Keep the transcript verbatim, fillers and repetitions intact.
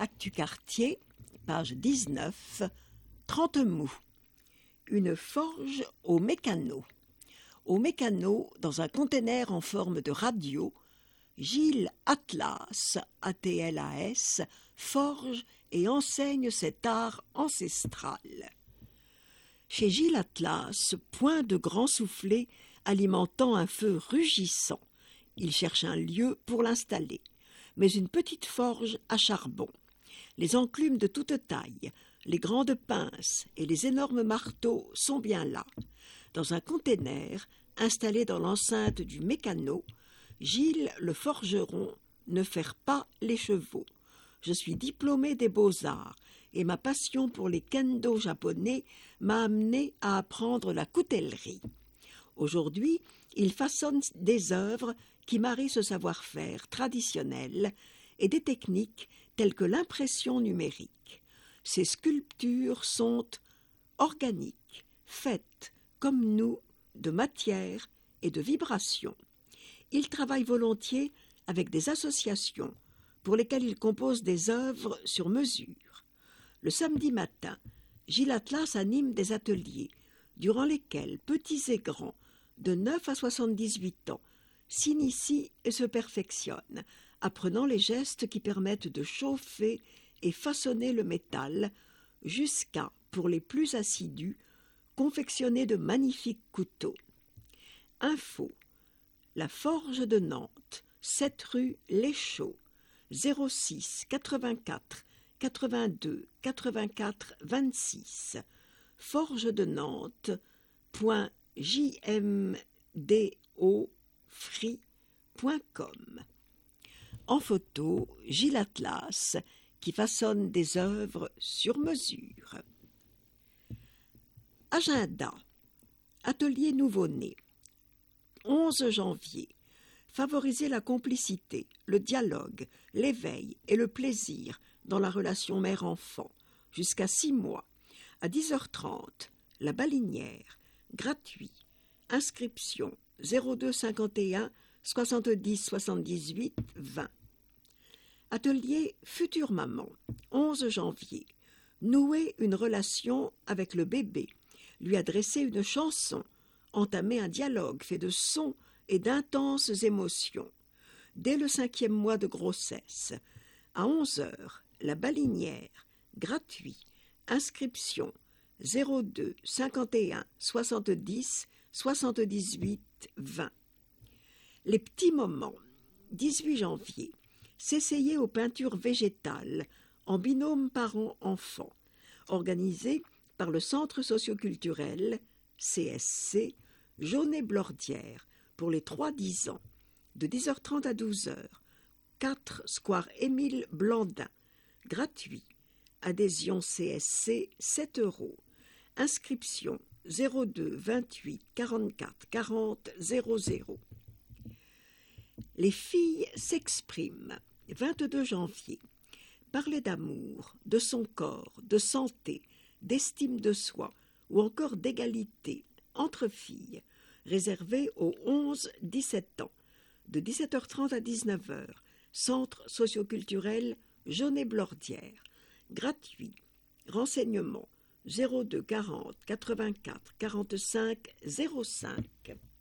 Actu-Quartier, page dix-neuf, trente mous. Une forge au mécano. Au mécano, dans un conteneur en forme de radio, Gilles Atlas, A T L A S, forge et enseigne cet art ancestral. Chez Gilles Atlas, point de grand soufflet alimentant un feu rugissant. Il cherche un lieu pour l'installer, mais une petite forge à charbon. Les enclumes de toute taille, les grandes pinces et les énormes marteaux sont bien là. Dans un conteneur, installé dans l'enceinte du mécano, Gilles le forgeron ne ferre pas les chevaux. Je suis diplômé des beaux-arts et ma passion pour les kendo japonais m'a amené à apprendre la coutellerie. Aujourd'hui, il façonne des œuvres qui marient ce savoir-faire traditionnel et des techniques telles que l'impression numérique. Ces sculptures sont organiques, faites, comme nous, de matière et de vibration. Il travaille volontiers avec des associations pour lesquelles il compose des œuvres sur mesure. Le samedi matin, Gilles Atlas anime des ateliers durant lesquels petits et grands, de neuf à soixante-dix-huit ans, s'initient et se perfectionnent, apprenant les gestes qui permettent de chauffer et façonner le métal, jusqu'à, pour les plus assidus, confectionner de magnifiques couteaux. Info. La Forge de Nantes, sept rue Léchaud, zéro six quatre-vingt-quatre quatre-vingt-deux quatre-vingt-quatre vingt-six, forge de Nantes point j m d o free point com. En photo, Gilles Atlas, qui façonne des œuvres sur mesure. Agenda. Atelier nouveau-né. onze janvier. Favoriser la complicité, le dialogue, l'éveil et le plaisir dans la relation mère-enfant, jusqu'à six mois. À dix heures trente, La Balinière, gratuit. Inscription zéro deux cinquante et un soixante-dix soixante-dix-huit vingt. Atelier Future Maman, onze janvier. Nouer une relation avec le bébé, lui adresser une chanson, entamer un dialogue fait de sons et d'intenses émotions. Dès le cinquième mois de grossesse, à onze heures, La Balinière, gratuit. Inscription zéro deux cinquante et un soixante-dix soixante-dix-huit vingt. Les petits moments, dix-huit janvier. S'essayer aux peintures végétales en binôme parents-enfants, organisé par le Centre socioculturel C S C Jaunet-Blordière pour les trois dix ans, de dix heures trente à douze heures, quatre square Émile Blandin, gratuit. Adhésion C S C, sept euros. Inscription zéro deux vingt-huit quarante-quatre quarante zéro zéro. Les filles s'expriment, vingt-deux janvier. Parler d'amour, de son corps, de santé, d'estime de soi ou encore d'égalité entre filles, réservé aux onze à dix-sept ans, de dix-sept heures trente à dix-neuf heures, Centre socioculturel Jaunet-Blordière, gratuit. Renseignements zéro deux quarante quatre-vingt-quatre quarante-cinq zéro cinq.